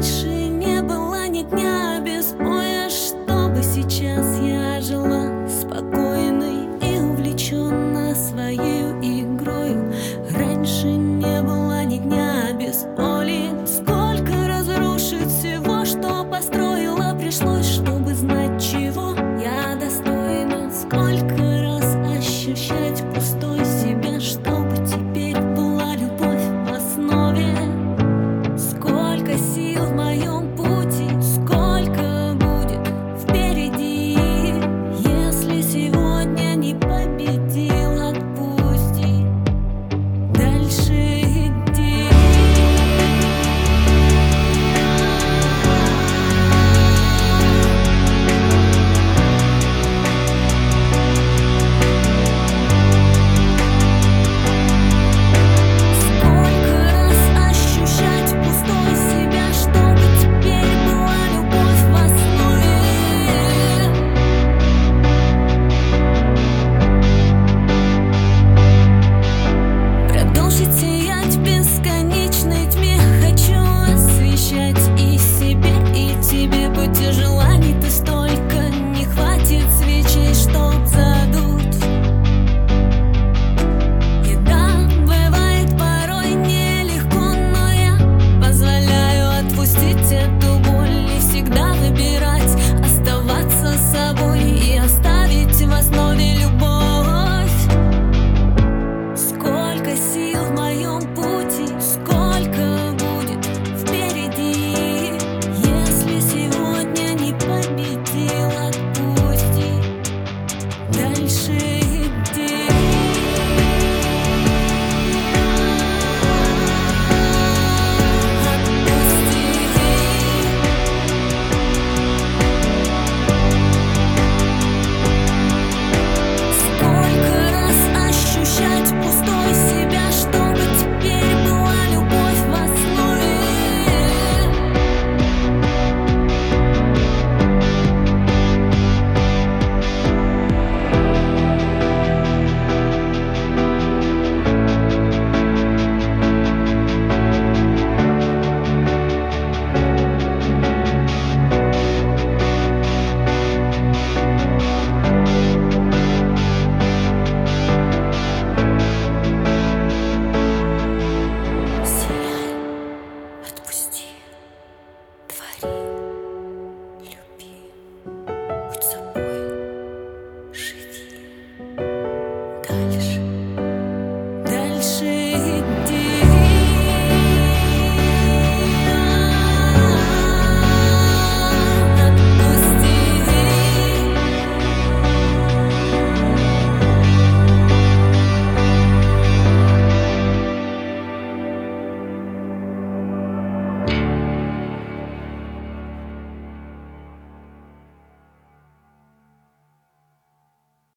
Раньше не было ни дня без боя, чтобы сейчас я жила спокойной и увлеченно своей игрою. Раньше не было ни дня без боли. Сколько разрушить всего, что построила, пришлось, чтобы знать, чего я достойна. Сколько раз ощущать пустой себя, чтобы теперь была любовь в основе. Сколько сил в моем пути, сколько будет впереди. Если сегодня не победил, отпусти, дальше иди. Сколько раз ощущать пустой себя, чтобы теперь была любовь в основе. Продолжить сиять в бесконечной тьме. Хочу освещать и себе, и тебе. Пути желаний-то столько, не хватит свечей, чтоб задуть. И да, бывает порой нелегко, но я позволяю отпустить эту боль и всегда выбирать оставаться собой и оставить в основе любовь. Сколько сил в моем пути, сколько будет впереди. Если сегодня не победил, отпусти, дальше иди. Сколько раз ощущать пустой себя, чтобы теперь была любовь в основе. Сияй, отпусти, твори, люби, будь собой, живи дальше.